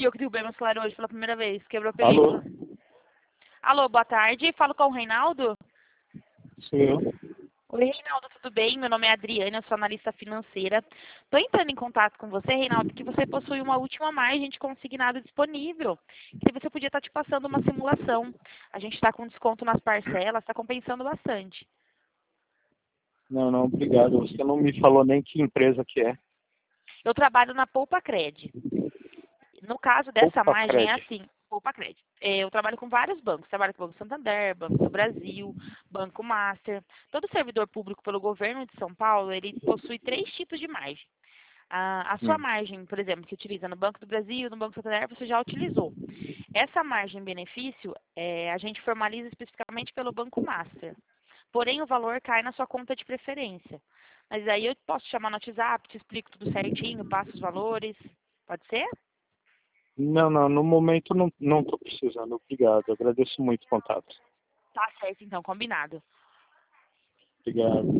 eu que derrubei meu celular hoje pela primeira vez. Quebrou a Alô? película. Alô, boa tarde. Falo com o Reinaldo? Sou eu. Oi, Reinaldo, tudo bem? Meu nome é Adriana, eu sou analista financeira. Estou entrando em contato com você, Reinaldo, que você possui uma última margem de consignado disponível. Que você podia estar te passando uma simulação. A gente está com desconto nas parcelas, está compensando bastante. Não, obrigado. Você não me falou nem que empresa que é. Eu trabalho na Poupa Cred. No caso dessa Opa, margem é Cred. assim, Poupa Cred. Eu trabalho com vários bancos. Trabalho com o Banco Santander, Banco do Brasil, Banco Master. Todo servidor público pelo governo de São Paulo, ele possui 3 tipos de margem. A sua Hum. margem, por exemplo, que utiliza no Banco do Brasil, no Banco Santander, você já utilizou. Essa margem benefício, a gente formaliza especificamente pelo Banco Master. Porém, o valor cai na sua conta de preferência. Mas aí eu posso te chamar no WhatsApp, te explico tudo certinho, passo os valores. Pode ser? Não, no momento não estou precisando. Obrigado. Agradeço muito o contato. Tá certo, então, combinado. Obrigado.